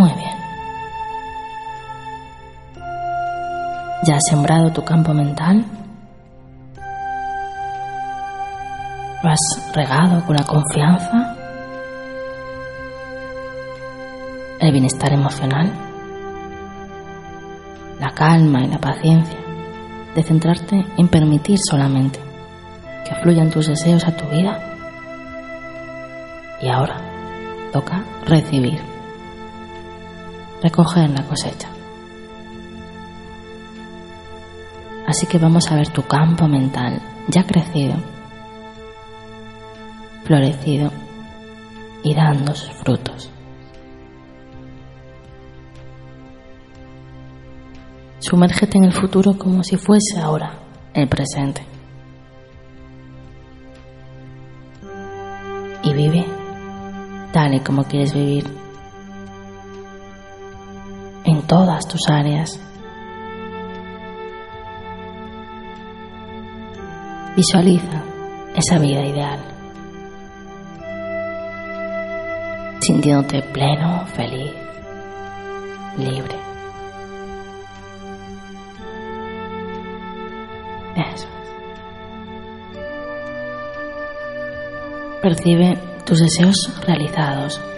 Muy bien. ¿Ya has sembrado tu campo mental? ¿Lo has regado con la confianza? ¿El bienestar emocional? La calma y la paciencia de centrarte en permitir solamente que fluyan tus deseos a tu vida. Y ahora toca recibir, recoger la cosecha. Así que vamos a ver tu campo mental ya crecido, florecido y dando sus frutos. Sumérgete en el futuro como si fuese ahora el presente. Y vive tal y como quieres vivir en todas tus áreas. Visualiza esa vida ideal, sintiéndote pleno, feliz, libre. Eso es. Percibe tus deseos realizados